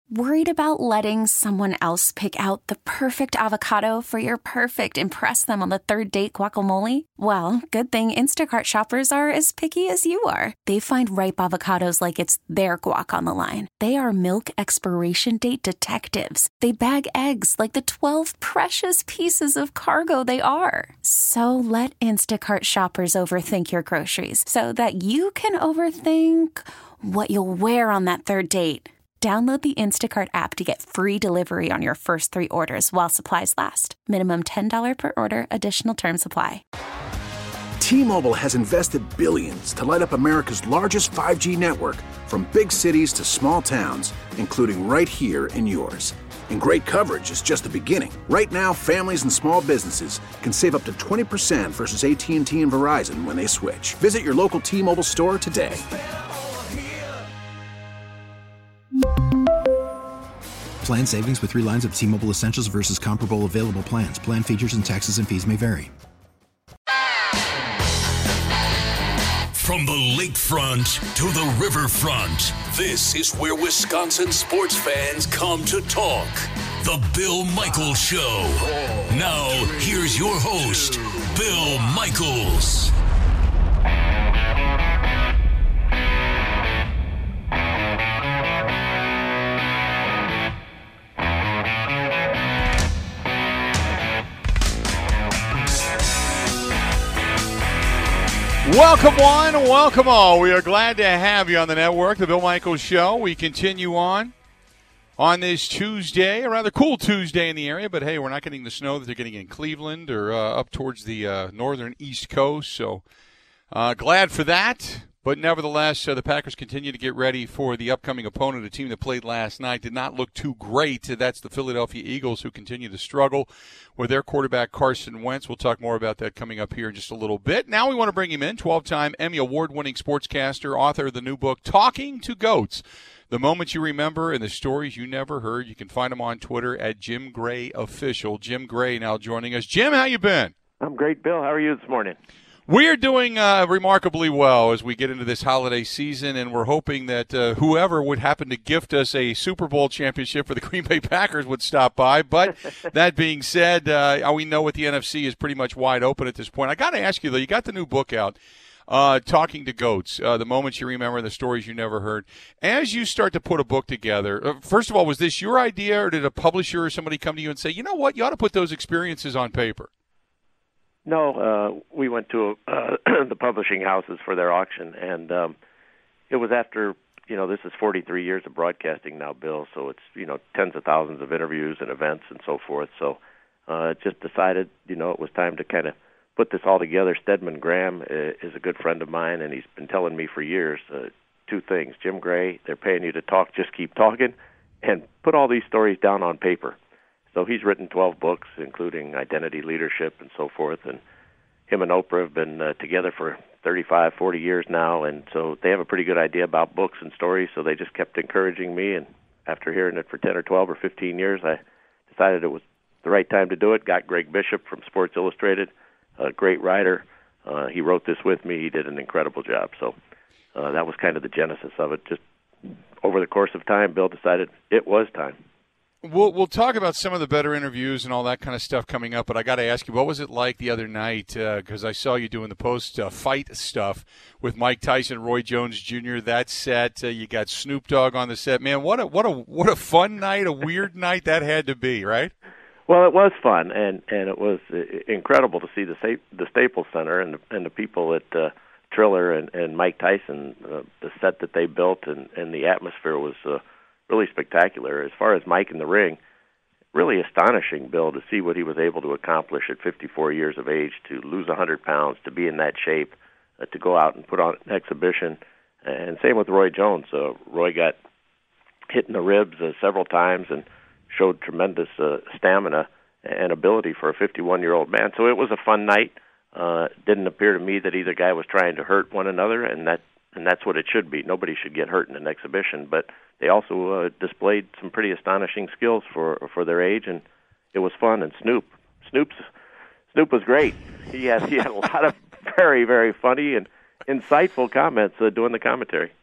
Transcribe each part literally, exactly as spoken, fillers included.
Worried about letting someone else pick out the perfect avocado for your perfect impress them on the third date guacamole? Well, good thing Instacart shoppers are as picky as you are. They find ripe avocados like it's their guac on the line. They are milk expiration date detectives. They bag eggs like the twelve precious pieces of cargo they are. So let Instacart shoppers overthink your groceries so that you can overthink what you'll wear on that third date. Download the Instacart app to get free delivery on your first three orders while supplies last. Minimum ten dollars per order. Additional terms apply. T-Mobile has invested billions to light up America's largest five G network, from big cities to small towns, including right here in yours. And great coverage is just the beginning. Right now, families and small businesses can save up to twenty percent versus A T and T and Verizon when they switch. Visit your local T-Mobile store today. Plan savings with three lines of T-Mobile Essentials versus comparable available plans. Plan features and taxes and fees may vary. From the lakefront to the riverfront, this is where Wisconsin sports fans come to talk. The Bill Michaels Show. Now, here's your host, Bill Michaels. Welcome one, welcome all. We are glad to have you on the network, the Bill Michaels Show. We continue on on this Tuesday, a rather cool Tuesday in the area, but hey, we're not getting the snow that they're getting in Cleveland or uh, up towards the uh, northern East Coast, so uh, glad for that. But nevertheless, uh, the Packers continue to get ready for the upcoming opponent, a team that played last night. Did not look too great. That's the Philadelphia Eagles, who continue to struggle with their quarterback, Carson Wentz. We'll talk more about that coming up here in just a little bit. Now we want to bring him in, twelve-time Emmy Award-winning sportscaster, author of the new book, Talking to Goats, The Moments You Remember and the Stories You Never Heard. You can find him on Twitter at Jim Gray Official. Jim Gray now joining us. Jim, how you been? I'm great, Bill. How are you this morning? We are doing uh, remarkably well as we get into this holiday season, and we're hoping that uh, whoever would happen to gift us a Super Bowl championship for the Green Bay Packers would stop by. But that being said, uh, we know what the N F C is pretty much wide open at this point. I got to ask you, though, you got the new book out, uh, Talking to Goats, uh, The Moments You Remember, the Stories You Never Heard. As you start to put a book together, uh, first of all, was this your idea, or did a publisher or somebody come to you and say, you know what, you ought to put those experiences on paper? No, uh, we went to uh, the publishing houses for their auction, and um, it was after, you know, this is forty-three years of broadcasting now, Bill, so it's, you know, tens of thousands of interviews and events and so forth. So uh, just decided, you know, it was time to kind of put this all together. Stedman Graham is a good friend of mine, and he's been telling me for years uh, two things. Jim Gray, they're paying you to talk, just keep talking, and put all these stories down on paper. So he's written twelve books, including Identity, Leadership, and so forth. And him and Oprah have been uh, together for thirty-five, forty years now. And so they have a pretty good idea about books and stories. So they just kept encouraging me. And after hearing it for ten or twelve or fifteen years, I decided it was the right time to do it. Got Greg Bishop from Sports Illustrated, a great writer. Uh, he wrote this with me. He did an incredible job. So uh, that was kind of the genesis of it. Just over the course of time, Bill decided it was time. We'll we'll talk about some of the better interviews and all that kind of stuff coming up, but I got to ask you, what was it like the other night? Because uh, I saw you doing the post-fight uh, stuff with Mike Tyson, Roy Jones Junior That set, uh, you got Snoop Dogg on the set. Man, what a what a what a fun night, a weird night that had to be, right? Well, it was fun, and, and it was incredible to see the the Staples Center and the, and the people at uh, Triller and, and Mike Tyson, uh, the set that they built, and, and the atmosphere was uh, really spectacular. As far as Mike in the ring, really astonishing, Bill, to see what he was able to accomplish at fifty-four years of age, to lose one hundred pounds, to be in that shape, uh, to go out and put on an exhibition. And same with Roy Jones. Uh, Roy got hit in the ribs uh, several times and showed tremendous uh, stamina and ability for a fifty-one-year-old man. So it was a fun night. Uh, didn't appear to me that either guy was trying to hurt one another, and that and that's what it should be. Nobody should get hurt in an exhibition, but they also uh, displayed some pretty astonishing skills for for their age, and it was fun. And Snoop, Snoop's Snoop was great. He had he had a lot of very very funny and insightful comments uh, doing the commentary.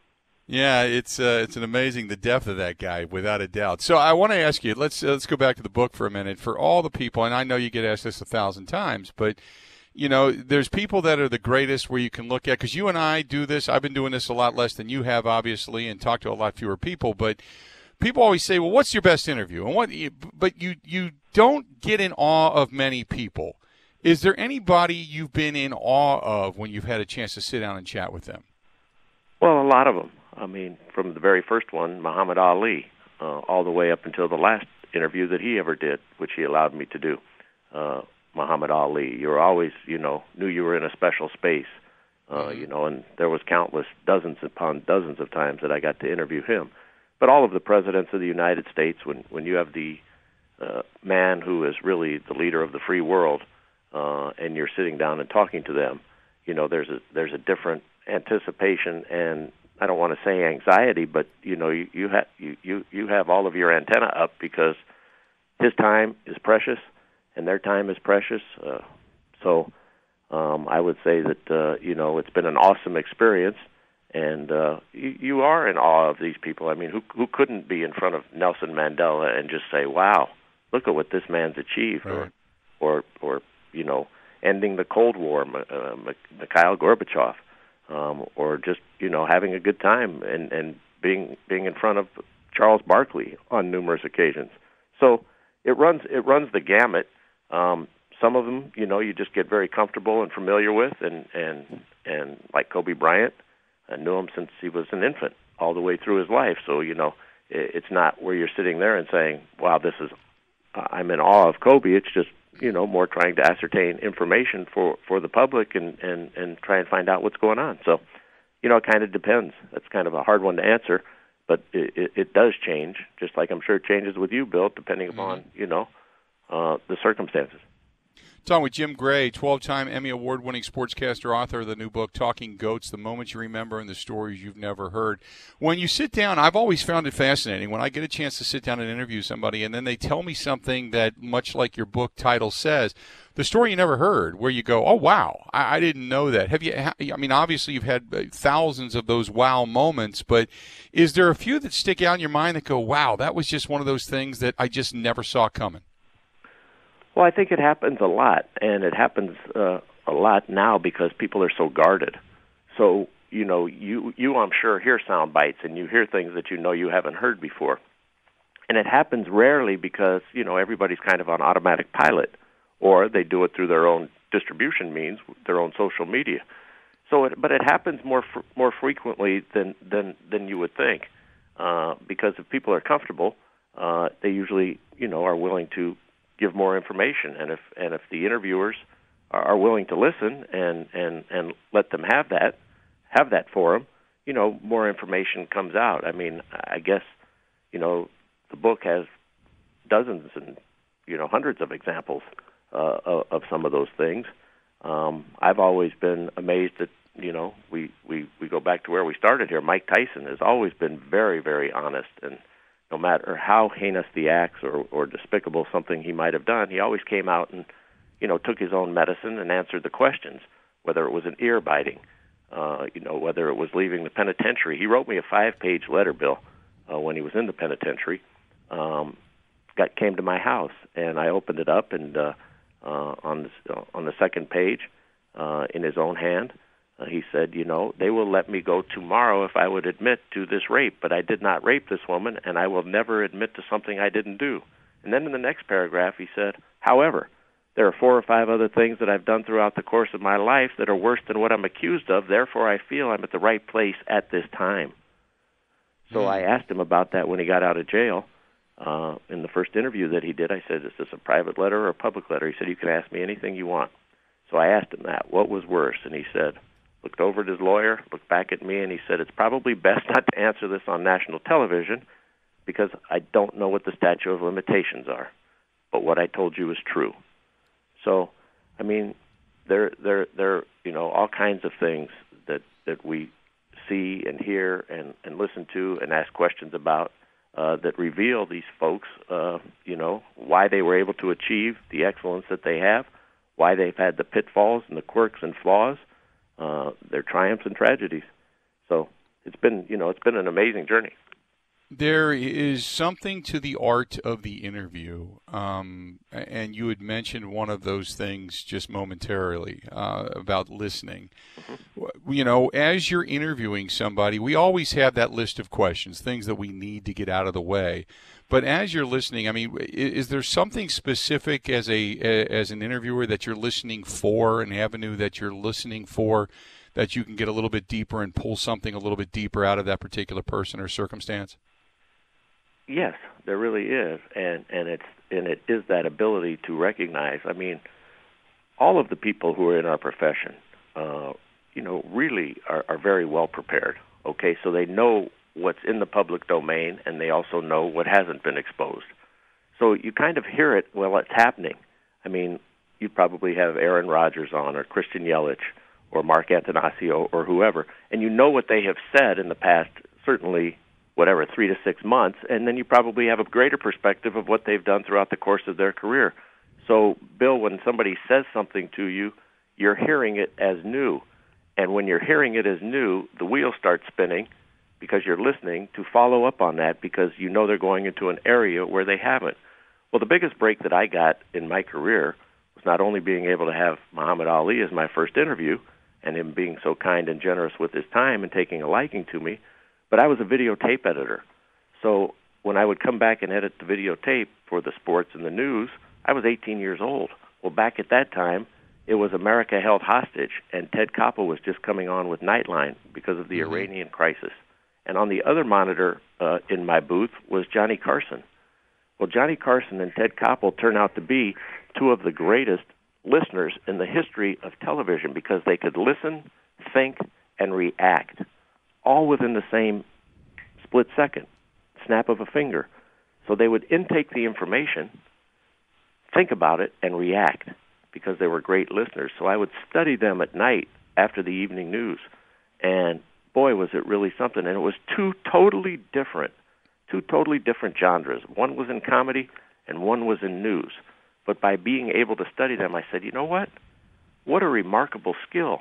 Yeah, it's uh, it's an amazing the depth of that guy, without a doubt. So I want to ask you, let's uh, let's go back to the book for a minute. For all the people, and I know you get asked this a thousand times, but you know, there's people that are the greatest where you can look at, because you and I do this. I've been doing this a lot less than you have, obviously, and talk to a lot fewer people. But people always say, "Well, what's your best interview?" And what, but you you don't get in awe of many people. Is there anybody you've been in awe of when you've had a chance to sit down and chat with them? Well, a lot of them. I mean, from the very first one, Muhammad Ali, uh, all the way up until the last interview that he ever did, which he allowed me to do. Uh, Muhammad Ali, you were always, you know, knew you were in a special space, uh, you know, and there was countless, dozens upon dozens of times that I got to interview him. But all of the presidents of the United States, when, when you have the uh, man who is really the leader of the free world, uh, and you're sitting down and talking to them, you know, there's a there's a different anticipation and, I don't want to say anxiety, but you know, you you have you, you you have all of your antenna up because his time is precious and their time is precious. Uh, so um, I would say that uh, you know, it's been an awesome experience, and uh, you, you are in awe of these people. I mean, who who couldn't be in front of Nelson Mandela and just say, "Wow, look at what this man's achieved," right. or or or you know, ending the Cold War, uh, Mikhail Gorbachev. Um, or just, you know, having a good time and, and being being in front of Charles Barkley on numerous occasions. So it runs it runs the gamut. Um, some of them, you know, you just get very comfortable and familiar with, and and, and like Kobe Bryant, I knew him since he was an infant all the way through his life. So, you know, it, it's not where you're sitting there and saying, wow, this is, uh, I'm in awe of Kobe. It's just, you know, more trying to ascertain information for, for the public and, and, and try and find out what's going on. So, you know, it kind of depends. That's kind of a hard one to answer, but it, it, it does change, just like I'm sure it changes with you, Bill, depending mm-hmm. upon, you know, uh, the circumstances. Talking with Jim Gray, twelve-time Emmy Award-winning sportscaster, author of the new book, Talking Goats, The Moments You Remember and the Stories You've Never Heard. When you sit down, I've always found it fascinating when I get a chance to sit down and interview somebody and then they tell me something that, much like your book title says, the story you never heard, where you go, oh, wow, I, I didn't know that. Have you? I mean, obviously you've had thousands of those wow moments, but is there a few that stick out in your mind that go, wow, that was just one of those things that I just never saw coming? Well, I think it happens a lot, and it happens uh, a lot now because people are so guarded. So, you know, you, you I'm sure, hear sound bites, and you hear things that you know you haven't heard before. And it happens rarely because, you know, everybody's kind of on automatic pilot, or they do it through their own distribution means, their own social media. So, it, but it happens more fr- more frequently than, than, than you would think, uh, because if people are comfortable, uh, they usually, you know, are willing to give more information, and if and if the interviewers are willing to listen and, and, and let them have that have that forum, you know, more information comes out. I mean, I guess, you know, the book has dozens and, you know, hundreds of examples uh, of, of some of those things. Um, I've always been amazed that, you know, we, we, we go back to where we started here. Mike Tyson has always been very, very honest, and no matter how heinous the acts or, or despicable something he might have done, he always came out and, you know, took his own medicine and answered the questions, whether it was an ear biting, uh, you know, whether it was leaving the penitentiary. He wrote me a five-page letter, Bill, uh, when he was in the penitentiary, um, got came to my house, and I opened it up, and uh, uh, on, the, uh, on the second page, uh, in his own hand, Uh, he said, you know, they will let me go tomorrow if I would admit to this rape, but I did not rape this woman, and I will never admit to something I didn't do. And then in the next paragraph, he said, however, there are four or five other things that I've done throughout the course of my life that are worse than what I'm accused of. Therefore, I feel I'm at the right place at this time. So mm. I asked him about that when he got out of jail. Uh, in the first interview that he did, I said, is this a private letter or a public letter? He said, you can ask me anything you want. So I asked him that. What was worse? And he said, looked over at his lawyer, looked back at me, and he said, it's probably best not to answer this on national television because I don't know what the statute of limitations are. But what I told you is true. So, I mean, there, there, there, you know, all kinds of things that, that we see and hear and, and listen to and ask questions about uh, that reveal these folks, uh, you know, why they were able to achieve the excellence that they have, why they've had the pitfalls and the quirks and flaws, Uh, their triumphs and tragedies. So it's been, you know, it's been an amazing journey. There is something to the art of the interview, um, and you had mentioned one of those things just momentarily uh, about listening. Mm-hmm. You know, as you're interviewing somebody, we always have that list of questions, things that we need to get out of the way. But as you're listening, I mean, is there something specific as a as an interviewer that you're listening for, an avenue that you're listening for, that you can get a little bit deeper and pull something a little bit deeper out of that particular person or circumstance? Yes, there really is, and and it's and it is that ability to recognize. I mean, all of the people who are in our profession, uh, you know, really are, are very well prepared. Okay, so they know what's in the public domain, and they also know what hasn't been exposed. So you kind of hear it while it's happening. I mean, you probably have Aaron Rodgers on, or Christian Yelich, or Mark Antanasio, or whoever, and you know what they have said in the past, certainly, whatever, three to six months, and then you probably have a greater perspective of what they've done throughout the course of their career. So, Bill, when somebody says something to you, you're hearing it as new. And when you're hearing it as new, the wheels start spinning because you're listening to follow up on that because you know they're going into an area where they haven't. Well, the biggest break that I got in my career was not only being able to have Muhammad Ali as my first interview and him being so kind and generous with his time and taking a liking to me, but I was a videotape editor. So when I would come back and edit the videotape for the sports and the news, I was eighteen years old. Well, back at that time, it was America Held Hostage, and Ted Koppel was just coming on with Nightline because of the mm-hmm. Iranian crisis. And on the other monitor uh, in my booth was Johnny Carson. Well, Johnny Carson and Ted Koppel turned out to be two of the greatest listeners in the history of television because they could listen, think, and react, all within the same split second, snap of a finger. So they would intake the information, think about it, and react because they were great listeners. So I would study them at night after the evening news, and boy, was it really something. And it was two totally different, two totally different genres. One was in comedy, and one was in news. But by being able to study them, I said, you know what? What a remarkable skill.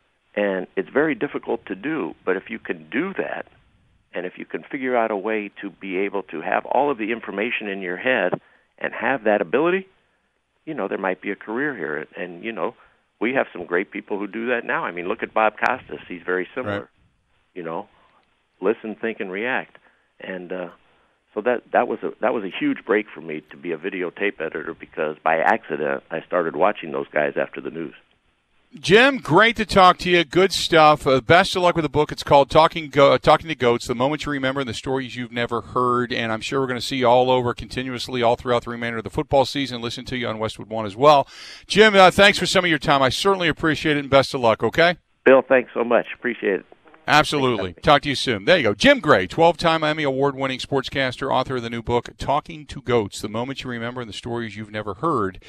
And it's very difficult to do, but if you can do that, and if you can figure out a way to be able to have all of the information in your head and have that ability, you know, there might be a career here. And, you know, we have some great people who do that now. I mean, look at Bob Costas. He's very similar. Right. You know, listen, think, and react. And uh, so that, that was a that was a huge break for me to be a videotape editor because by accident I started watching those guys after the news. Jim, great to talk to you. Good stuff. Uh, best of luck with the book. It's called Talking Go- Talking to Goats, The Moments You Remember and the Stories You've Never Heard. And I'm sure we're going to see you all over continuously all throughout the remainder of the football season. Listen to you on Westwood One as well. Jim, uh, thanks for some of your time. I certainly appreciate it, and best of luck, okay? Bill, thanks so much. Appreciate it. Absolutely. Talk to you soon. There you go. Jim Gray, twelve-time Emmy Award-winning sportscaster, author of the new book, Talking to Goats, The Moments You Remember and the Stories You've Never Heard.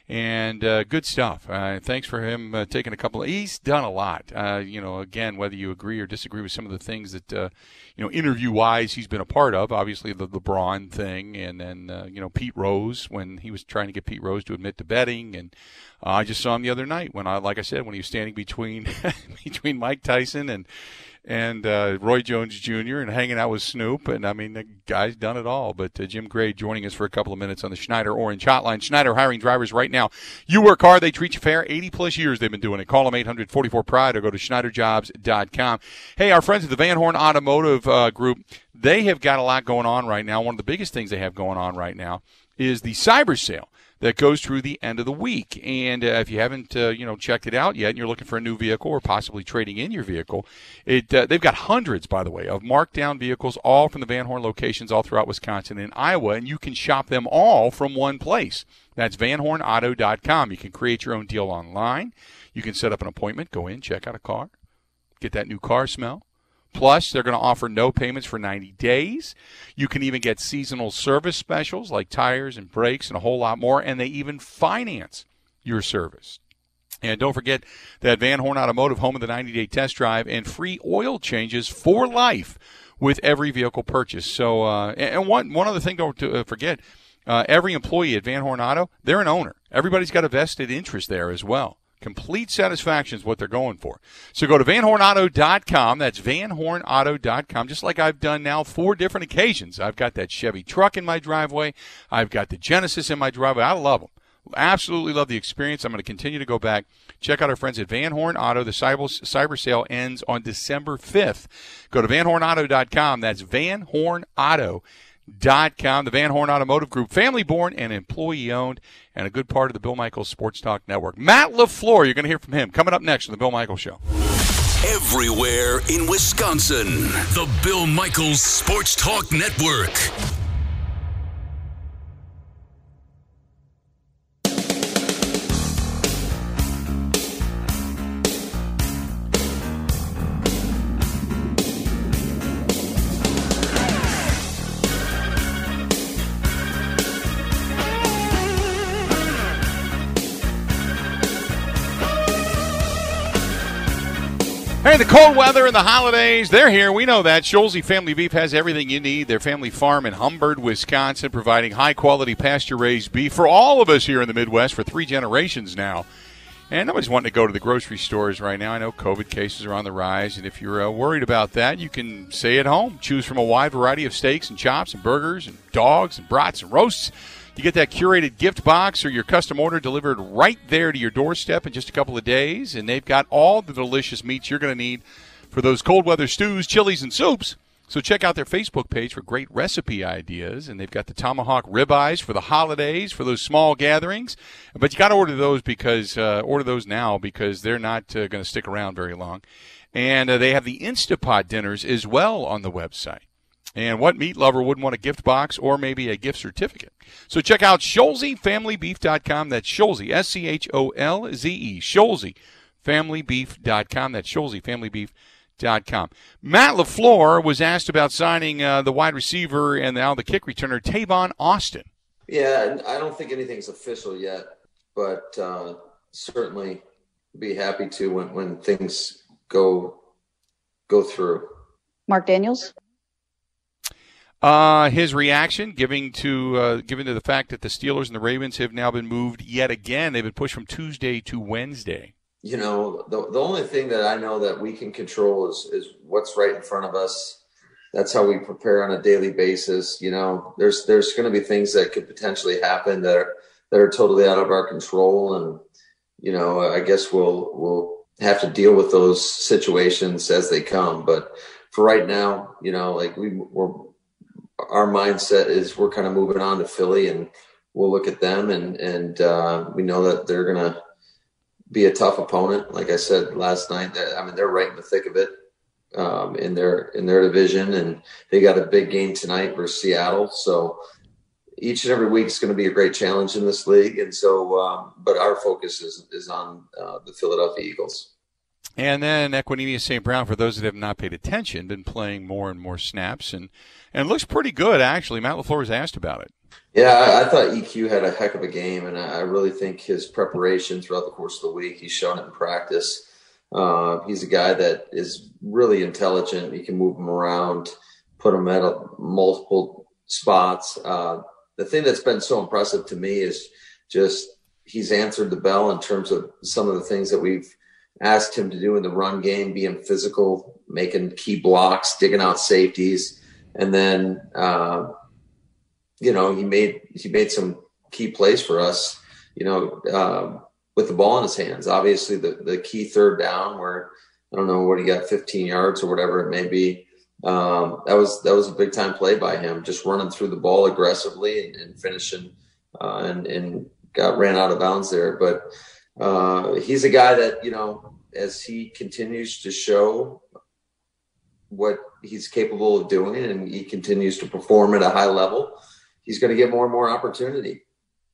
And uh, good stuff. Uh, thanks for him uh, taking a couple of – he's done a lot. Uh, you know, again, whether you agree or disagree with some of the things that, uh, you know, interview-wise he's been a part of, obviously the LeBron thing and then, uh, you know, Pete Rose when he was trying to get Pete Rose to admit to betting. And uh, I just saw him the other night when, I, like I said, when he was standing between between Mike Tyson and – and uh, Roy Jones Junior and hanging out with Snoop. And, I mean, the guy's done it all. But uh, Jim Gray joining us for a couple of minutes on the Schneider Orange Hotline. Schneider hiring drivers right now. You work hard, they treat you fair. eighty-plus years they've been doing it. Call them eight hundred forty-four pride or go to schneider jobs dot com. Hey, our friends at the Van Horn Automotive uh, Group, they have got a lot going on right now. One of the biggest things they have going on right now is the cyber sale that goes through the end of the week. And uh, if you haven't, uh, you know, checked it out yet and you're looking for a new vehicle or possibly trading in your vehicle, it uh, they've got hundreds, by the way, of marked-down vehicles, all from the Van Horn locations all throughout Wisconsin and Iowa, and you can shop them all from one place. That's van horn auto dot com. You can create your own deal online. You can set up an appointment, go in, check out a car, get that new car smell. Plus, they're going to offer no payments for ninety days. You can even get seasonal service specials like tires and brakes and a whole lot more, and they even finance your service. And don't forget that Van Horn Automotive, home of the ninety-day test drive and free oil changes for life with every vehicle purchase. So, uh, and one one other thing don't to forget, uh, every employee at Van Horn Auto, they're an owner. Everybody's got a vested interest there as well. Complete satisfaction is what they're going for. So go to van horn auto dot com. That's van horn auto dot com, just like I've done now four different occasions. I've got that Chevy truck in my driveway. I've got the Genesis in my driveway. I love them. Absolutely love the experience. I'm going to continue to go back. Check out our friends at Van Horn Auto. The cyber, cyber sale ends on December fifth. Go to van horn auto dot com. That's van horn auto dot com. The Van Horn Automotive Group, family-born and employee-owned, and a good part of the Bill Michaels Sports Talk Network. Matt LaFleur, you're going to hear from him coming up next on the Bill Michaels Show. Everywhere in Wisconsin, the Bill Michaels Sports Talk Network. Hey, the cold weather and the holidays, they're here. We know that. Scholze Family Beef has everything you need. Their family farm in Humbird, Wisconsin, providing high-quality pasture-raised beef for all of us here in the Midwest for three generations now. And nobody's wanting to go to the grocery stores right now. I know COVID cases are on the rise, and if you're uh, worried about that, you can stay at home. Choose from a wide variety of steaks and chops and burgers and dogs and brats and roasts. You get that curated gift box or your custom order delivered right there to your doorstep in just a couple of days, and they've got all the delicious meats you're going to need for those cold weather stews, chilies, and soups. So check out their Facebook page for great recipe ideas, and they've got the tomahawk ribeyes for the holidays, for those small gatherings. But you got to order those because uh, order those now because they're not uh, going to stick around very long. And uh, they have the Instapot dinners as well on the website. And what meat lover wouldn't want a gift box or maybe a gift certificate? So check out Scholze Family Beef dot com. That's Scholze, S C H O L Z E, Scholze Family Beef dot com. That's Scholze Family Beef dot com. Matt LaFleur was asked about signing uh, the wide receiver and now the kick returner, Tavon Austin. Yeah, I don't think anything's official yet, but uh, certainly be happy to when, when things go go through. Mark Daniels? Uh, his reaction, giving to uh, given to the fact that the Steelers and the Ravens have now been moved yet again. They've been pushed from Tuesday to Wednesday. You know, the the only thing that I know that we can control is is what's right in front of us. That's how we prepare on a daily basis. You know, there's there's going to be things that could potentially happen that are that are totally out of our control, and you know, I guess we'll we'll have to deal with those situations as they come. But for right now, you know, like we we're our mindset is we're kind of moving on to Philly, and we'll look at them, and and uh, we know that they're going to be a tough opponent. Like I said last night, I mean, they're right in the thick of it um, in their in their division, and they got a big game tonight versus Seattle. So each and every week is going to be a great challenge in this league, and so um, but our focus is is on uh, the Philadelphia Eagles. And then Equanimeous Saint Brown, for those that have not paid attention, been playing more and more snaps, and and looks pretty good, actually. Matt LaFleur was asked about it. Yeah, I, I thought E Q had a heck of a game, and I, I really think his preparation throughout the course of the week, he's shown it in practice. Uh, he's a guy that is really intelligent. He can move him around, put him at a, multiple spots. Uh, the thing that's been so impressive to me is just he's answered the bell in terms of some of the things that we've asked him to do in the run game, being physical, making key blocks, digging out safeties. And then, uh, you know, he made, he made some key plays for us, you know, uh, with the ball in his hands. Obviously the, the key third down where, I don't know what he got, fifteen yards or whatever it may be. Um, that was, that was a big time play by him, just running through the ball aggressively and, and finishing, uh, and, and got ran out of bounds there. But, uh, he's a guy that, you know, as he continues to show what he's capable of doing and he continues to perform at a high level, he's going to get more and more opportunity.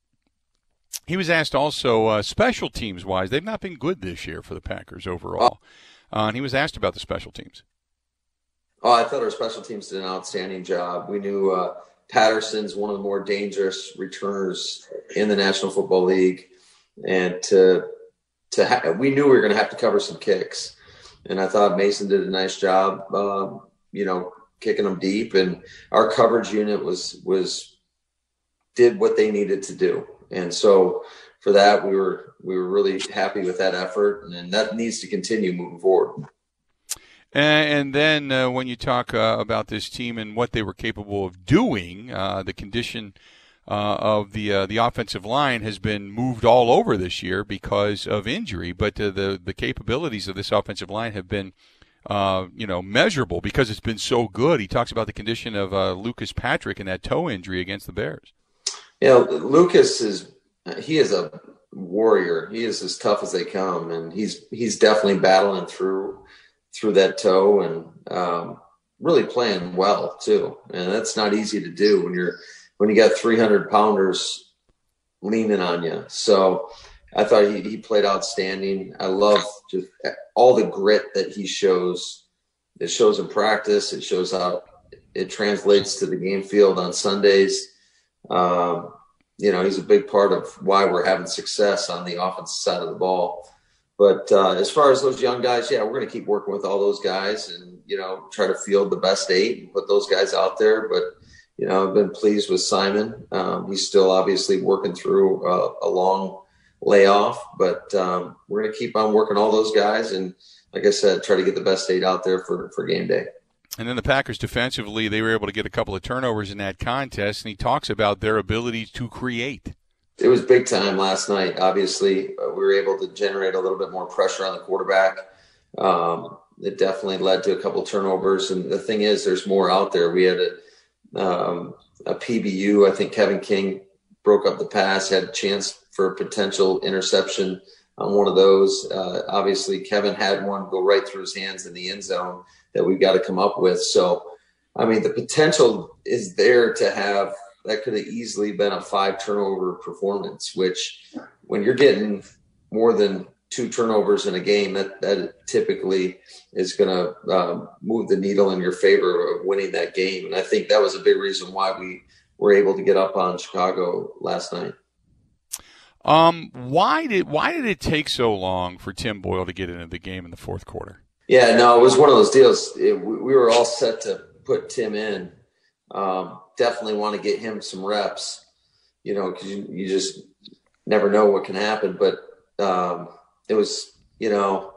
He was asked also, uh, special teams wise, they've not been good this year for the Packers overall. Uh, and he was asked about the special teams. Oh, I thought our special teams did an outstanding job. We knew uh, Patterson's one of the more dangerous returners in the National Football League. And to, to ha- we knew we were going to have to cover some kicks. And I thought Mason did a nice job, um, you know, kicking them deep. And our coverage unit was was did what they needed to do. And so for that, we were we were really happy with that effort, and, and that needs to continue moving forward. And then uh, when you talk uh, about this team and what they were capable of doing, uh, the condition uh, of the uh, the offensive line has been moved all over this year because of injury. But uh, the the capabilities of this offensive line have been, uh, you know, measurable because it's been so good. He talks about the condition of uh, Lucas Patrick and that toe injury against the Bears. Yeah, Lucas is he is a warrior. He is as tough as they come, and he's he's definitely battling through. through that toe and um, really playing well too. And that's not easy to do when you're, when you got three hundred pounders leaning on you. So I thought he, he played outstanding. I love just all the grit that he shows. It shows in practice. It shows how it translates to the game field on Sundays. Um, you know, he's a big part of why we're having success on the offensive side of the ball. But uh, as far as those young guys, yeah, we're going to keep working with all those guys and, you know, try to field the best eight and put those guys out there. But, you know, I've been pleased with Simon. Um, he's still obviously working through a, a long layoff, but um, we're going to keep on working all those guys. And like I said, try to get the best eight out there for, for game day. And then the Packers defensively, they were able to get a couple of turnovers in that contest. And he talks about their ability to create. It was big time last night. Obviously, uh, we were able to generate a little bit more pressure on the quarterback. Um, it definitely led to a couple turnovers. And the thing is, there's more out there. We had a, um, a P B U. I think Kevin King broke up the pass, had a chance for a potential interception on one of those. Uh, obviously, Kevin had one go right through his hands in the end zone that we've got to come up with. So, I mean, the potential is there to have – that could have easily been a five turnover performance, which when you're getting more than two turnovers in a game, that, that typically is going to um, move the needle in your favor of winning that game. And I think that was a big reason why we were able to get up on Chicago last night. Um, why did, why did it take so long for Tim Boyle to get into the game in the fourth quarter? Yeah, no, it was one of those deals. It, we, we were all set to put Tim in. Um, definitely want to get him some reps, you know, because you, you just never know what can happen. But um, it was, you know,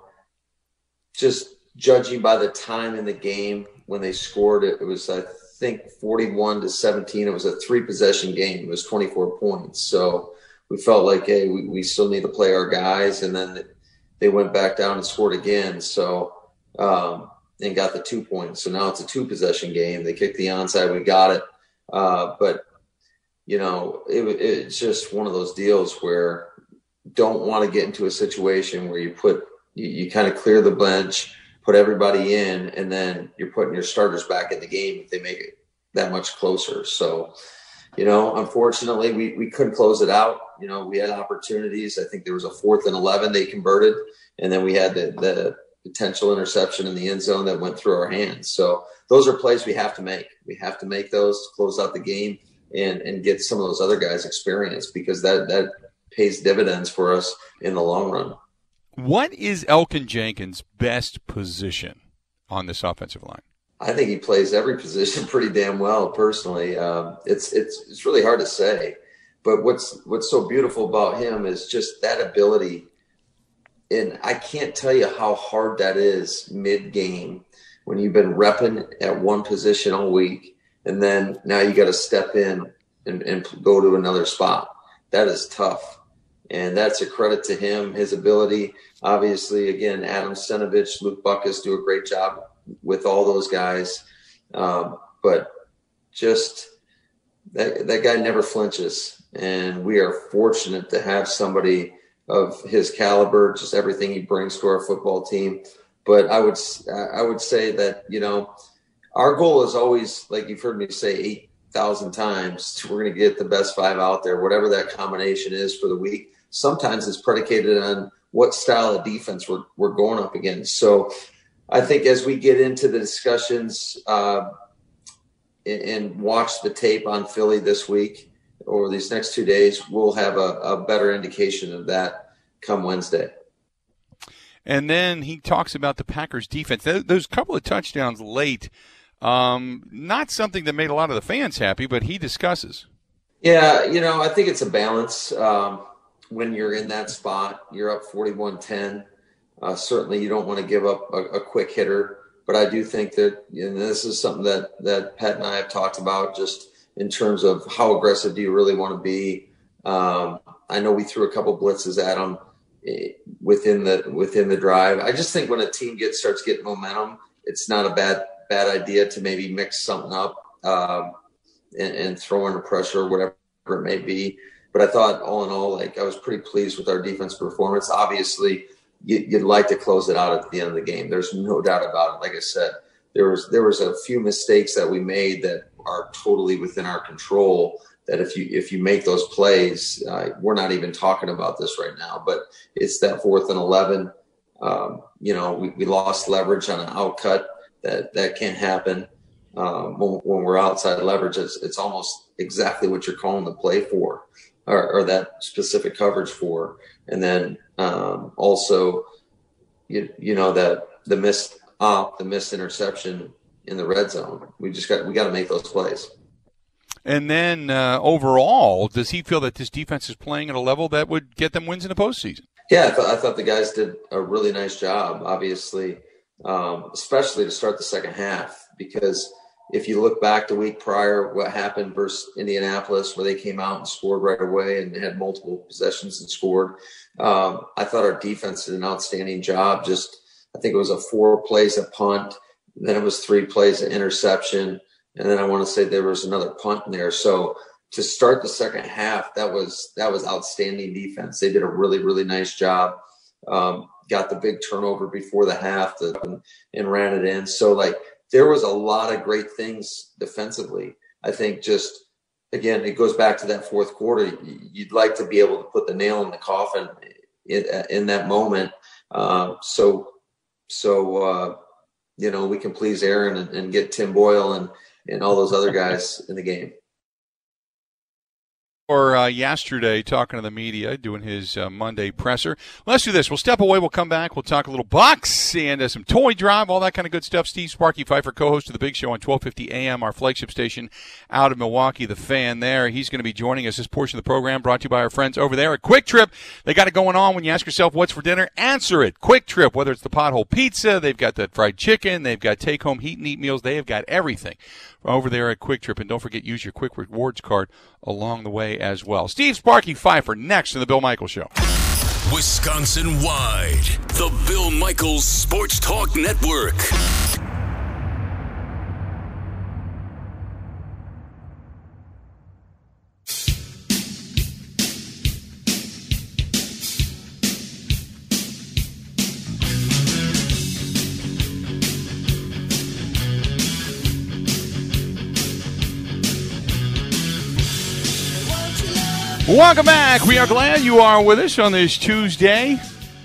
just judging by the time in the game when they scored it, it was, I think, forty-one to seventeen. It was a three possession game. It was twenty-four points. So we felt like, hey, we, we still need to play our guys. And then they went back down and scored again. So, um, and got the two points. So now it's a two possession game. They kicked the onside. We got it. Uh, but, you know, it, it's just one of those deals where don't want to get into a situation where you put, you, you kind of clear the bench, put everybody in, and then you're putting your starters back in the game if they make it that much closer. So, you know, unfortunately we, we couldn't close it out. You know, we had opportunities. I think there was a fourth and eleven they converted. And then we had the, the, potential interception in the end zone that went through our hands. So those are plays we have to make. We have to make those to close out the game and, and get some of those other guys experience because that, that pays dividends for us in the long run. What is Elgton Jenkins' best position on this offensive line? I think he plays every position pretty damn well personally. Um, it's, it's, it's really hard to say, but what's, what's so beautiful about him is just that ability. And I can't tell you how hard that is mid-game when you've been repping at one position all week, and then now you got to step in and, and go to another spot. That is tough, and that's a credit to him, his ability. Obviously, again, Adam Stenavich, Luke Buckus do a great job with all those guys, um, but just that, that guy never flinches, and we are fortunate to have somebody of his caliber, just everything he brings to our football team. But I would, I would say that, you know, our goal is always, like you've heard me say eight thousand times, we're going to get the best five out there, whatever that combination is for the week. Sometimes it's predicated on what style of defense we're, we're going up against. So I think as we get into the discussions uh, and, and watch the tape on Philly this week, over these next two days, we'll have a, a better indication of that come Wednesday. And then he talks about the Packers defense. Those couple of touchdowns late, um, not something that made a lot of the fans happy, but he discusses. Yeah, you know, I think it's a balance. Um, when you're in that spot, you're up forty-one ten. Uh, certainly you don't want to give up a, a quick hitter, but I do think that, and this is something that, that Pat and I have talked about, just in terms of how aggressive do you really want to be. Um, I know we threw a couple blitzes at them within the, within the drive. I just think when a team gets, starts getting momentum, it's not a bad, bad idea to maybe mix something up, um, and, and throw in a pressure or whatever it may be. But I thought all in all, like, I was pretty pleased with our defense performance. Obviously, you'd like to close it out at the end of the game. There's no doubt about it. Like I said, there was there was a few mistakes that we made that are totally within our control, that if you if you make those plays, uh, we're not even talking about this right now. But it's that fourth and eleven. Um, you know, we, we lost leverage on an outcut. That that can't happen. Um, when, when we're outside leverage, it's, it's almost exactly what you're calling the play for, or, or that specific coverage for. And then um, also, you, you know, that the missed op, the missed interception in the red zone. We just got we got to make those plays. And then uh, overall, does he feel that this defense is playing at a level that would get them wins in the postseason? Yeah, I, th- I thought the guys did a really nice job, obviously, um, especially to start the second half, because if you look back the week prior, what happened versus Indianapolis, where they came out and scored right away and had multiple possessions and scored. Um, I thought our defense did an outstanding job. Just, I think it was a four plays a punt, then it was three plays an interception, and then I want to say there was another punt in there. So to start the second half, that was that was outstanding defense. They did a really, really nice job. Um, got the big turnover before the half to, and, and ran it in. So, like, there was a lot of great things defensively. I think just, again, it goes back to that fourth quarter. You'd like to be able to put the nail in the coffin in, in that moment. Uh, so, so uh, you know, we can please Aaron and, and get Tim Boyle and, and all those other guys in the game. Or uh, yesterday, talking to the media, doing his uh, Monday presser. Let's do this. We'll step away. We'll come back. We'll talk a little Bucks and uh, some toy drive, all that kind of good stuff. Steve Sparky Pfeiffer, co-host of The Big Show on twelve fifty A M, our flagship station out of Milwaukee, The Fan there. He's going to be joining us. This portion of the program brought to you by our friends over there at Quick Trip. They got it going on. When you ask yourself what's for dinner, answer it. Quick Trip, whether it's the pothole pizza, they've got that fried chicken, they've got take-home heat and eat meals. They have got everything over there at Quick Trip. And don't forget, use your Quick Rewards card along the way as well. Steve Sparky Pfeiffer next in the Bill Michaels Show. Wisconsin-wide, the Bill Michaels Sports Talk Network. Welcome back. We are glad you are with us on this Tuesday.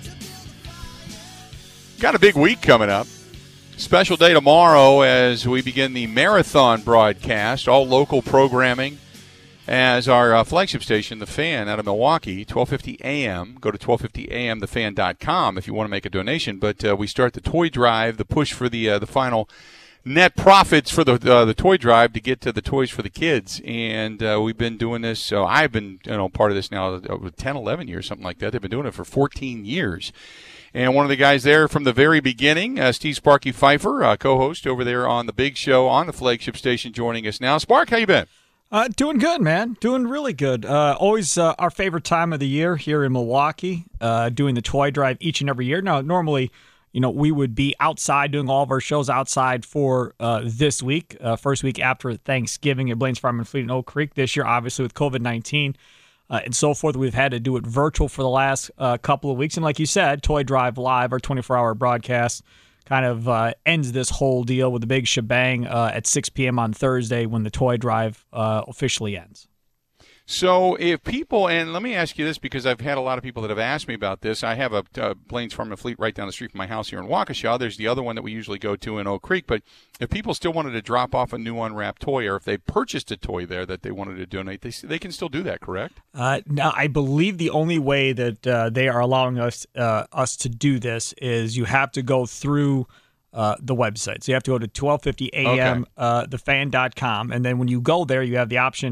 Got a big week coming up. Special day tomorrow as we begin the marathon broadcast, all local programming as our uh, flagship station, The Fan, out of Milwaukee, twelve fifty A M. Go to twelve fifty A M the fan dot com if you want to make a donation. But uh, we start the toy drive, the push for the uh, the final net profits for the uh, the toy drive to get to the toys for the kids. And uh, we've been doing this. So I've been, you know, part of this now over ten, eleven years, something like that. They've been doing it for fourteen years. And one of the guys there from the very beginning, uh, Steve Sparky Pfeiffer, uh, co-host over there on The Big Show on the flagship station, joining us now. Spark, how you been? Uh, doing good, man. Doing really good. Uh, always uh, our favorite time of the year here in Milwaukee, uh, doing the toy drive each and every year. Now, normally, you know, we would be outside doing all of our shows outside for uh, this week, uh, first week after Thanksgiving at Blaine's Farm and Fleet in Oak Creek. This year, obviously, with COVID nineteen uh, and so forth, we've had to do it virtual for the last uh, couple of weeks. And like you said, Toy Drive Live, our twenty-four hour broadcast, kind of uh, ends this whole deal with a big shebang uh, at six p.m. on Thursday when the Toy Drive uh, officially ends. So if people, and let me ask you this because I've had a lot of people that have asked me about this. I have a uh, Blaine's Farm and Fleet right down the street from my house here in Waukesha. There's the other one that we usually go to in Oak Creek. But if people still wanted to drop off a new unwrapped toy, or if they purchased a toy there that they wanted to donate, they they can still do that, correct? Uh, now, I believe the only way that uh, they are allowing us uh, us to do this is you have to go through uh, the website. So you have to go to twelve fifty A M, okay. uh, the fan dot com, and then when you go there, you have the option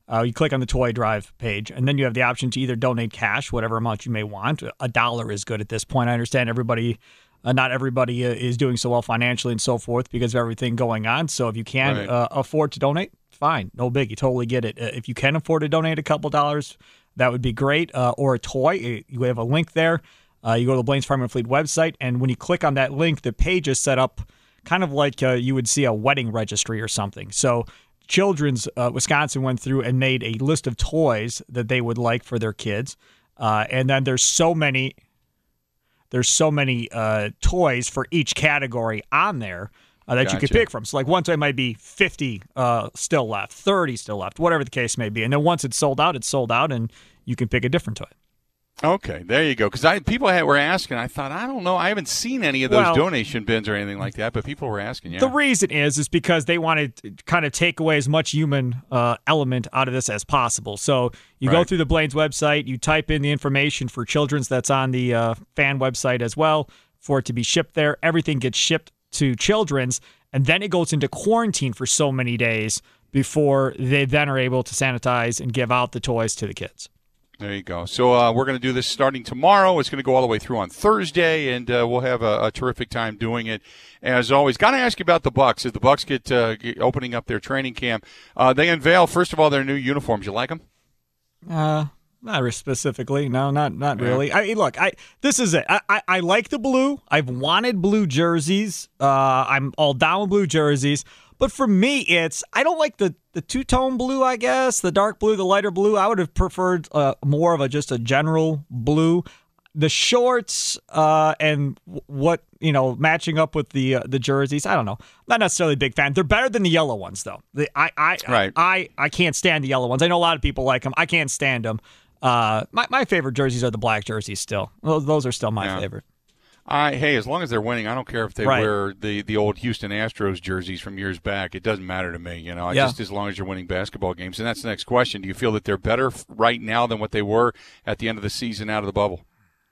Uh, you click on the Toy Drive page, and then you have the option to either donate cash, whatever amount you may want. A dollar is good at this point. I understand everybody, uh, not everybody uh, is doing so well financially and so forth because of everything going on. So if you can right. uh, afford to donate, fine, no big. You totally get it. Uh, if you can afford to donate a couple dollars, that would be great. Uh, or a toy, you have a link there. Uh, you go to the Blaine's Farm and Fleet website, and when you click on that link, the page is set up kind of like uh, you would see a wedding registry or something. So Children's uh, Wisconsin went through and made a list of toys that they would like for their kids, uh, and then there's so many, there's so many uh, toys for each category on there uh, that gotcha. you could pick from. So like one toy might be fifty uh, still left, thirty still left, whatever the case may be, and then once it's sold out, it's sold out, and you can pick a different toy. Okay, there you go. Because I people had, were asking, I thought, I don't know, I haven't seen any of those well, donation bins or anything like that, but people were asking, yeah. The reason is is because they wanted to kind of take away as much human uh, element out of this as possible. So you right. go through the Blaine's website, you type in the information for Children's that's on the uh, fan website as well for it to be shipped there. Everything gets shipped to Children's, and then it goes into quarantine for so many days before they then are able to sanitize and give out the toys to the kids. There you go. So uh, we're going to do this starting tomorrow. It's going to go all the way through on Thursday, and uh, we'll have a, a terrific time doing it. As always, got to ask you about the Bucks. As the Bucks get, uh, get opening up their training camp, uh, they unveil first of all their new uniforms. You like them? Uh, not specifically. No, not not yeah. really. I look. I this is it. I, I I like the blue. I've wanted blue jerseys. Uh, I'm all down with blue jerseys. But for me, it's I don't like the, the two-tone blue, I guess, the dark blue, the lighter blue. I would have preferred uh, more of a just a general blue. The shorts uh, and what, you know, matching up with the uh, the jerseys, I don't know. Not necessarily a big fan. They're better than the yellow ones, though. The, I, I, right. I, I can't stand the yellow ones. I know a lot of people like them. I can't stand them. Uh, my, my favorite jerseys are the black jerseys still. Those, those are still my yeah. favorite. I, hey, as long as they're winning, I don't care if they right. wear the, the old Houston Astros jerseys from years back. It doesn't matter to me, you know. I yeah. Just as long as you're winning basketball games. And that's the next question. Do you feel that they're better right now than what they were at the end of the season out of the bubble?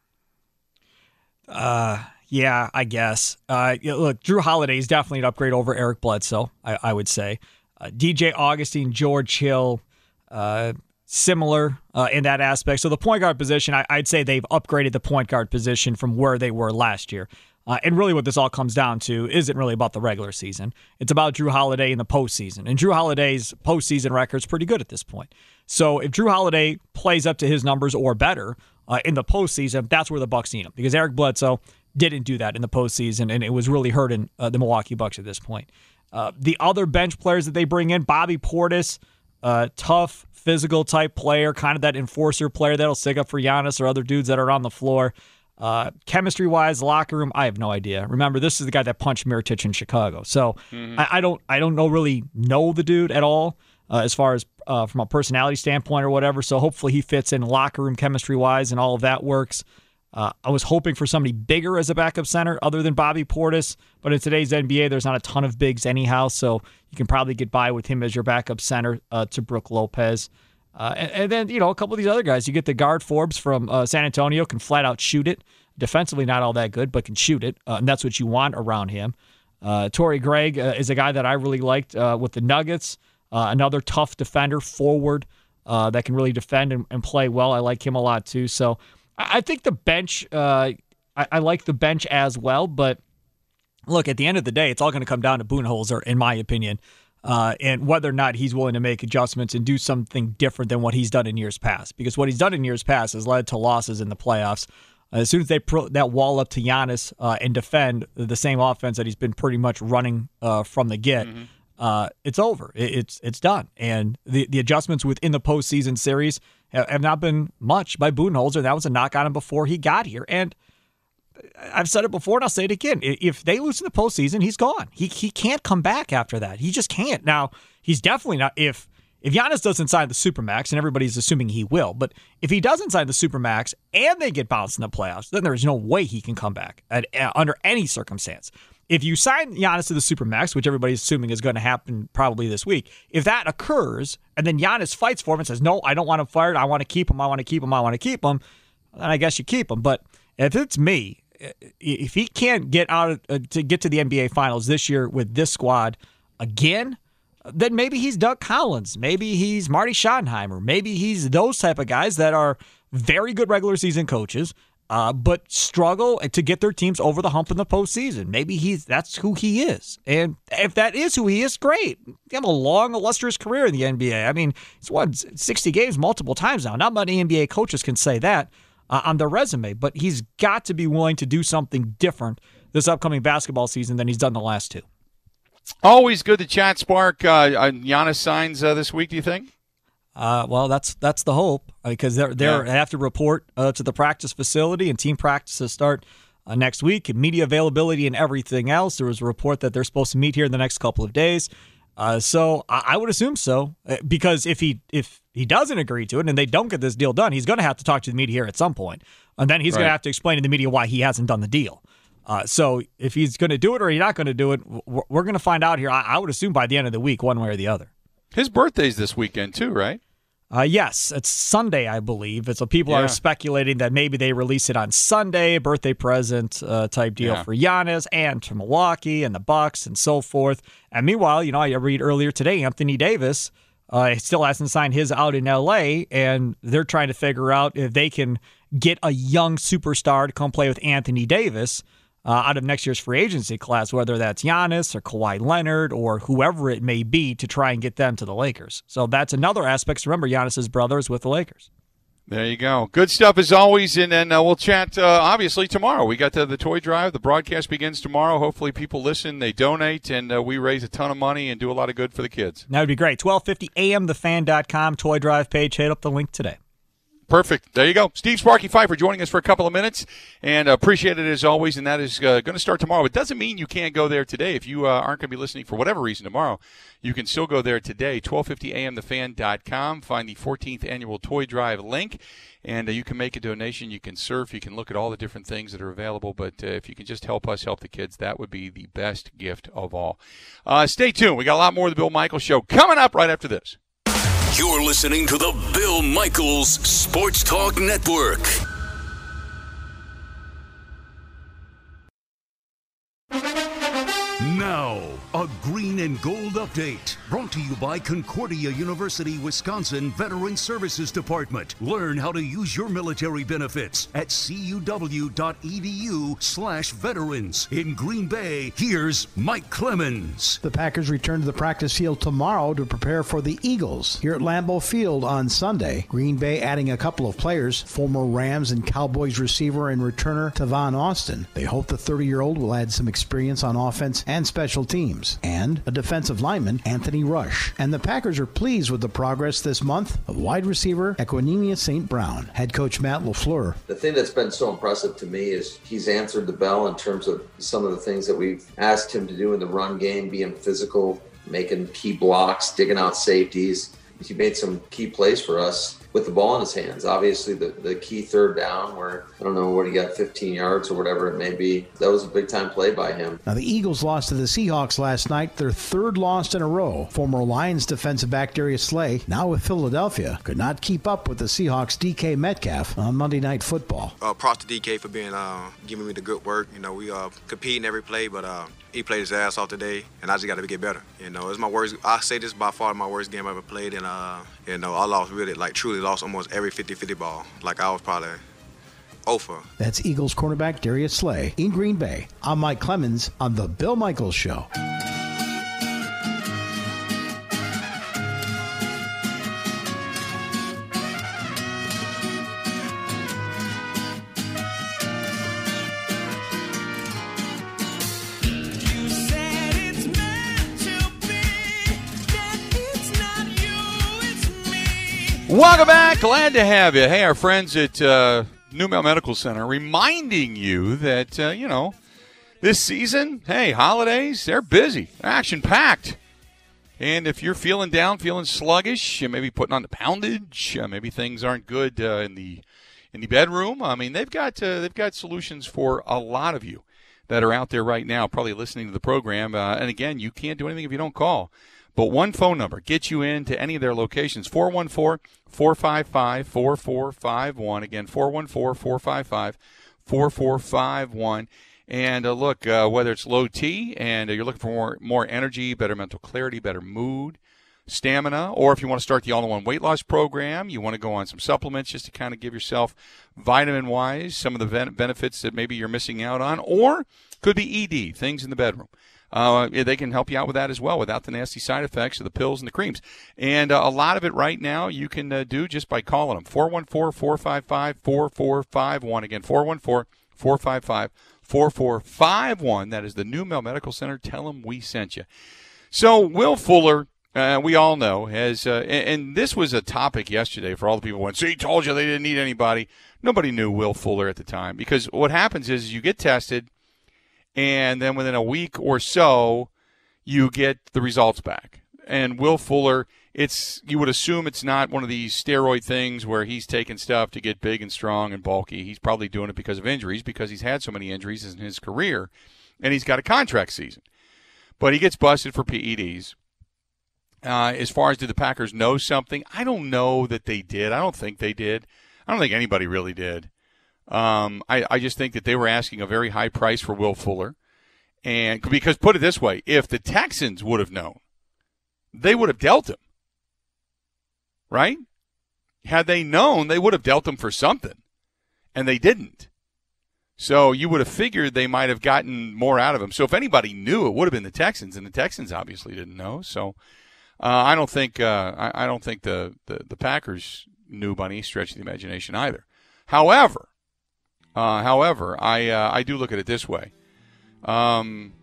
Uh, yeah, I guess. Uh, you know, look, Drew Holiday is definitely an upgrade over Eric Bledsoe, I, I would say. Uh, D J Augustine, George Hill, uh, similar uh, in that aspect. So the point guard position, I, I'd say they've upgraded the point guard position from where they were last year. Uh, and really what this all comes down to isn't really about the regular season. It's about Drew Holiday in the postseason. And Drew Holiday's postseason record's pretty good at this point. So if Drew Holiday plays up to his numbers or better uh, in the postseason, that's where the Bucks need him. Because Eric Bledsoe didn't do that in the postseason, and it was really hurting uh, the Milwaukee Bucks at this point. Uh, the other bench players that they bring in, Bobby Portis, uh, tough, physical type player, kind of that enforcer player that'll stick up for Giannis or other dudes that are on the floor. Uh, chemistry-wise, locker room, I have no idea. Remember, this is the guy that punched Mirotic in Chicago, so mm-hmm. I, I don't, I don't know really know the dude at all uh, as far as uh, from a personality standpoint or whatever. So hopefully he fits in locker room chemistry-wise and all of that works. Uh, I was hoping for somebody bigger as a backup center other than Bobby Portis, but in today's N B A, there's not a ton of bigs anyhow, so you can probably get by with him as your backup center uh, to Brook Lopez. Uh, and, and then, you know, a couple of these other guys. You get the guard Forbes from uh, San Antonio, can flat out shoot it. Defensively, not all that good, but can shoot it, uh, and that's what you want around him. Uh, Torrey Craig uh, is a guy that I really liked uh, with the Nuggets, uh, another tough defender, forward uh, that can really defend and, and play well. I like him a lot, too. So I think the bench, uh, I, I like the bench as well, but look, at the end of the day, it's all going to come down to Budenholzer, in my opinion, uh, and whether or not he's willing to make adjustments and do something different than what he's done in years past. Because what he's done in years past has led to losses in the playoffs. Uh, as soon as they put that wall up to Giannis uh, and defend the same offense that he's been pretty much running uh, from the get, mm-hmm. uh, it's over. It, it's it's done. And the, the adjustments within the postseason series have not been much by Budenholzer. That was a knock on him before he got here. And I've said it before, and I'll say it again. If they lose in the postseason, he's gone. He he can't come back after that. He just can't. Now, he's definitely not. If if Giannis doesn't sign the Supermax, and everybody's assuming he will, but if he doesn't sign the Supermax and they get bounced in the playoffs, then there's no way he can come back at, uh, under any circumstance. If you sign Giannis to the Supermax, which everybody's assuming is going to happen probably this week, if that occurs and then Giannis fights for him and says, no, I don't want him fired, I want to keep him, I want to keep him, I want to keep him, then I guess you keep him. But if it's me, if he can't get out of, uh, to get to the N B A Finals this year with this squad again, then maybe he's Doug Collins. Maybe he's Marty Schottenheimer. Maybe he's those type of guys that are very good regular season coaches, uh, but struggle to get their teams over the hump in the postseason. Maybe he's that's who he is. And if that is who he is, great. He has a long, illustrious career in the N B A. I mean, he's won sixty games multiple times now. Not many N B A coaches can say that uh, on their resume, but he's got to be willing to do something different this upcoming basketball season than he's done the last two. Always good to chat, Spark. Uh, Giannis signs uh, this week, do you think? Uh, well, that's that's the hope, because they're, they're, yeah. they have to report uh, to the practice facility, and team practices start uh, next week, and media availability and everything else. There was a report that they're supposed to meet here in the next couple of days. Uh, so I, I would assume so, because if he if he doesn't agree to it and they don't get this deal done, he's going to have to talk to the media here at some point, and then he's right. going to have to explain to the media why he hasn't done the deal. Uh, so if he's going to do it or he's not going to do it, we're, we're going to find out here, I, I would assume, by the end of the week, one way or the other. His birthday's this weekend too, right? Uh, yes, it's Sunday, I believe. And so people yeah. are speculating that maybe they release it on Sunday, birthday present uh, type deal yeah. for Giannis and to Milwaukee and the Bucks and so forth. And meanwhile, you know, I read earlier today, Anthony Davis uh, still hasn't signed his out in L A, and they're trying to figure out if they can get a young superstar to come play with Anthony Davis Uh, out of next year's free agency class, whether that's Giannis or Kawhi Leonard or whoever it may be, to try and get them to the Lakers. So that's another aspect. Remember, Giannis's brother is with the Lakers. There you go. Good stuff as always, and then uh, we'll chat, uh, obviously, tomorrow. We got the, the toy drive. The broadcast begins tomorrow. Hopefully people listen, they donate, and uh, we raise a ton of money and do a lot of good for the kids. That would be great. twelve fifty a m the fan dot com toy drive page. Hit up the link today. Perfect. There you go. Steve Sparky Pfeiffer joining us for a couple of minutes, and appreciate it as always, and that is uh, going to start tomorrow. It doesn't mean you can't go there today. If you uh, aren't going to be listening for whatever reason tomorrow, you can still go there today, twelve fifty a m the fan dot com. Find the fourteenth Annual Toy Drive link, and uh, you can make a donation. You can surf. You can look at all the different things that are available, but uh, if you can just help us help the kids, that would be the best gift of all. Uh, stay tuned. We got a lot more of the Bill Michaels Show coming up right after this. You're listening to the Bill Michaels Sports Talk Network. Now, a green and gold update brought to you by Concordia University, Wisconsin Veteran Services Department. Learn how to use your military benefits at cuw.edu slash veterans. In Green Bay, here's Mike Clemens. The Packers return to the practice field tomorrow to prepare for the Eagles here at Lambeau Field on Sunday. Green Bay adding a couple of players, former Rams and Cowboys receiver and returner Tavon Austin. They hope the thirty-year-old will add some experience on offense and special teams, and a defensive lineman, Anthony Rush. And the Packers are pleased with the progress this month of wide receiver Equanimeous Saint Brown. Head coach Matt LaFleur. The thing that's been so impressive to me is he's answered the bell in terms of some of the things that we've asked him to do in the run game, being physical, making key blocks, digging out safeties. He made some key plays for us with the ball in his hands. Obviously, the, the key third down where, I don't know what he got, fifteen yards or whatever it may be. That was a big-time play by him. Now, the Eagles lost to the Seahawks last night, their third loss in a row. Former Lions defensive back Darius Slay, now with Philadelphia, could not keep up with the Seahawks' D K Metcalf on Monday Night Football. Uh, props to D K for being uh, giving me the good work. You know, we uh, compete in every play, but uh, he played his ass off today, and I just got to get better. You know, it's my worst. I say this by far my worst game I ever played, and uh, you know, I lost really, like truly lost almost every fifty-fifty ball. Like I was probably over. That's Eagles cornerback Darius Slay in Green Bay. I'm Mike Clemens on the Bill Michaels Show. Welcome back. Glad to have you. Hey, our friends at uh, Newmale Medical Center reminding you that, uh, you know, this season, hey, holidays, they're busy. They're action-packed. And if you're feeling down, feeling sluggish, maybe putting on the poundage, uh, maybe things aren't good uh, in the in the bedroom, I mean, they've got uh, they've got solutions for a lot of you that are out there right now probably listening to the program. Uh, and, again, you can't do anything if you don't call. But one phone number gets you into any of their locations, four one four, four five five, four four five one. Again, four one four, four five five, four four five one. And uh, look, uh, whether it's low T and uh, you're looking for more, more energy, better mental clarity, better mood, stamina, or if you want to start the all-in-one weight loss program, you want to go on some supplements just to kind of give yourself vitamin-wise some of the ben- benefits that maybe you're missing out on, or could be E D, things in the bedroom. Uh, they can help you out with that as well without the nasty side effects of the pills and the creams. And uh, a lot of it right now you can uh, do just by calling them. four one four, four five five, four four five one. Again, four one four, four five five, four four five one. That is the New Mel Medical Center. Tell them we sent you. So Will Fuller, uh, we all know, has, uh, and, and this was a topic yesterday for all the people who went, see, told you they didn't need anybody. Nobody knew Will Fuller at the time, because what happens is you get tested, and then within a week or so, you get the results back. And Will Fuller, it's you would assume it's not one of these steroid things where he's taking stuff to get big and strong and bulky. He's probably doing it because of injuries, because he's had so many injuries in his career, and he's got a contract season. But he gets busted for P E Ds. Uh, as far as did the Packers know something, I don't know that they did. I don't think they did. I don't think anybody really did. Um, I, I just think that they were asking a very high price for Will Fuller. And because, put it this way, if the Texans would have known, they would have dealt him. Right? Had they known, they would have dealt him for something. And they didn't. So you would have figured they might have gotten more out of him. So if anybody knew, it would have been the Texans, and the Texans obviously didn't know. So uh, I don't think uh, I, I don't think the, the, the Packers knew by any stretch of the imagination either. However, Uh, however, I uh, I do look at it this way. Um,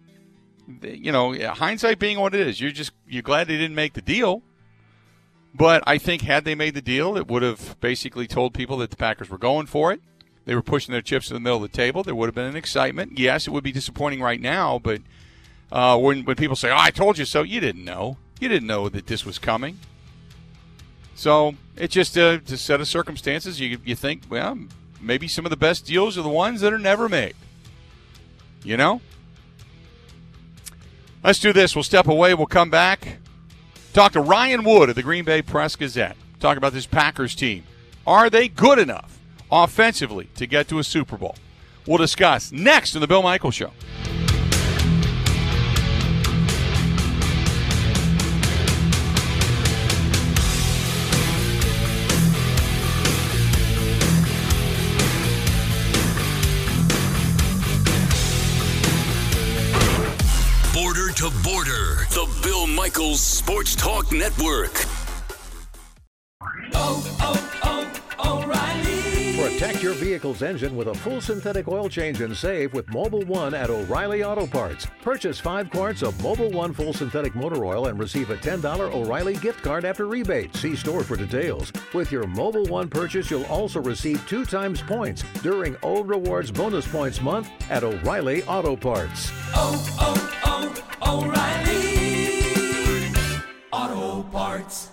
you know, hindsight being what it is, you're just you're glad they didn't make the deal. But I think had they made the deal, it would have basically told people that the Packers were going for it. They were pushing their chips to the middle of the table. There would have been an excitement. Yes, it would be disappointing right now, but uh, when when people say, "Oh, I told you so," you didn't know. You didn't know that this was coming. So it's just a, a set of circumstances. You you think, well, maybe some of the best deals are the ones that are never made. You know? Let's do this. We'll step away. We'll come back. Talk to Ryan Wood of the Green Bay Press-Gazette. Talk about this Packers team. Are they good enough offensively to get to a Super Bowl? We'll discuss next on The Bill Michaels Show. Border to Border, the Bill Michaels Sports Talk Network. Oh, oh, oh, O'Reilly. Protect your vehicle's engine with a full synthetic oil change and save with Mobil one at O'Reilly Auto Parts. Purchase five quarts of Mobil one full synthetic motor oil and receive a ten dollars O'Reilly gift card after rebate. See store for details. With your Mobil one purchase, you'll also receive two times points during O Rewards Bonus Points Month at O'Reilly Auto Parts. Oh, oh, oh, O'Reilly Auto Parts.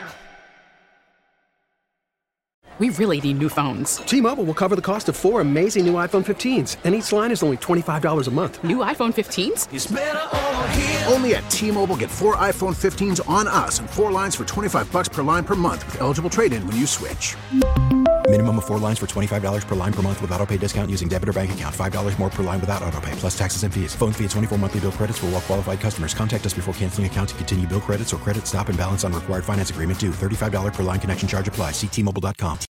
We really need new phones. T-Mobile will cover the cost of four amazing new iPhone fifteens, and each line is only twenty-five dollars a month. New iPhone fifteens? It's better over here. Only at T-Mobile, get four iPhone fifteens on us and four lines for twenty-five dollars per line per month with eligible trade-in when you switch. Minimum of four lines for twenty-five dollars per line per month with autopay discount using debit or bank account. five dollars more per line without autopay, plus taxes and fees. Phone fee at twenty-four monthly bill credits for well-qualified customers. Contact us before canceling account to continue bill credits or credit stop and balance on required finance agreement due. thirty-five dollars per line connection charge applies. See T Mobile dot com.